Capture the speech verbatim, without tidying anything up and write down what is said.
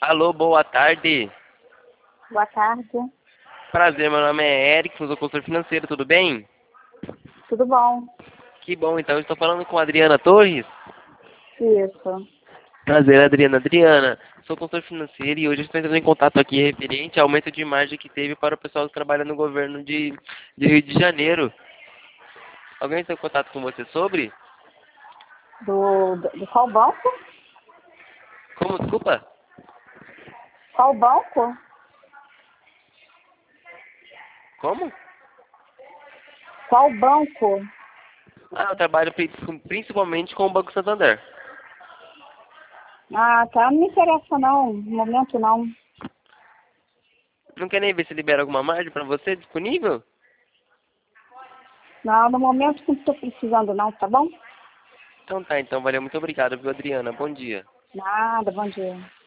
Alô, boa tarde. Boa tarde. Prazer, meu nome é Eric, sou consultor financeiro, tudo bem? Tudo bom? Que bom, então eu estou falando com a Adriana Torres. Isso. Prazer, Adriana. Adriana, sou consultor financeiro e hoje eu estou entrando em contato aqui referente ao aumento de margem que teve para o pessoal que trabalha no governo de, de Rio de Janeiro. Alguém está em contato com você sobre? Do, do, do qual banco? Como, desculpa? Qual banco? Como? Qual banco? Ah, eu trabalho pri- com- principalmente com o Banco Santander. Ah, tá. Não me interessa não. No momento não. Não quer nem ver se libera alguma margem para você disponível? Não, no momento não estou precisando não, tá bom? Então tá, então valeu, muito obrigado, viu, Adriana? Bom dia. Nada, bom dia.